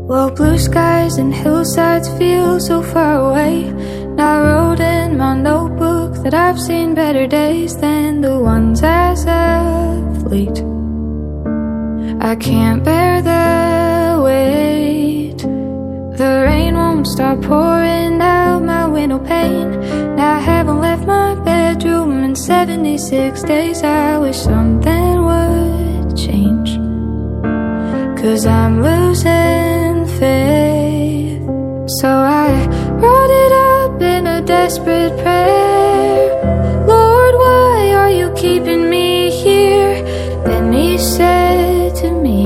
Well, blue skies and hillsides feel so far away, and I wrote in my notebook that I've seen better days than the ones as of late. I can't bear the weight. The rain won't stop pouring out my window pane, and I haven't left my bedroom in 76 days. I wish something would change, 'cause I'm losing faith. So I brought it up in a desperate prayer. Lord, why are you keeping me here? Then he said to me,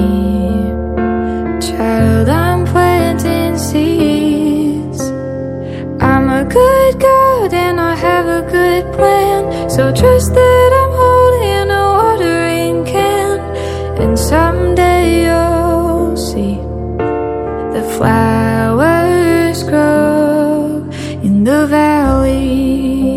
child, I'm planting seeds. I'm a good God and I have a good plan, so trust that I'm holding a watering can, and someday you'll see the flowers grow in the valley.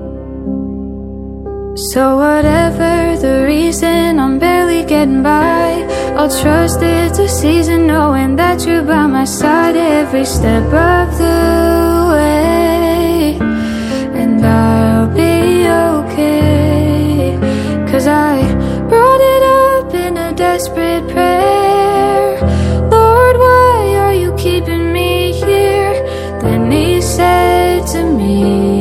So whatever the reason I'm barely getting by, I'll trust it's a season, knowing that you're by my side every step of the way. And I'll be okay, 'cause I brought it up in a desperate prayer. Lord, why are you keeping me here? Then he said to me,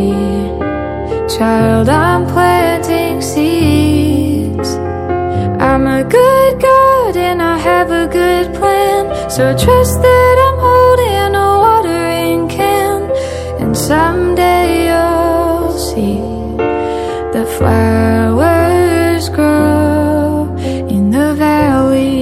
child, I'm planting seeds. I'm a good God and I have a good plan, so trust that I'm holding a watering can, and someday you'll see the flowers grow in the valley.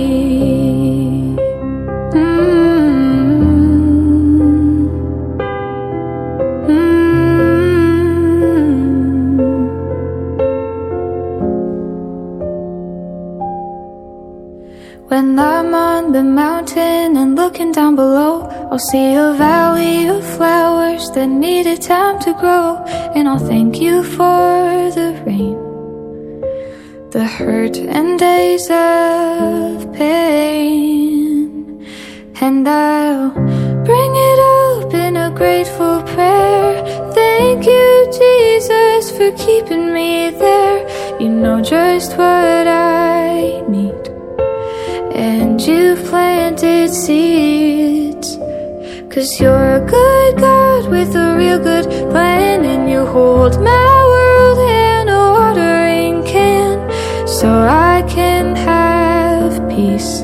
When I'm on the mountain and looking down below, I'll see a valley of flowers that needed time to grow, and I'll thank you for the rain, the hurt and days of pain, and I'll bring it up in a grateful prayer. Thank you, Jesus, for keeping me there. You know just what I need, and you've planted seeds, 'cause you're a good God with a real good plan, and you hold my world in a watering can, so I can have peace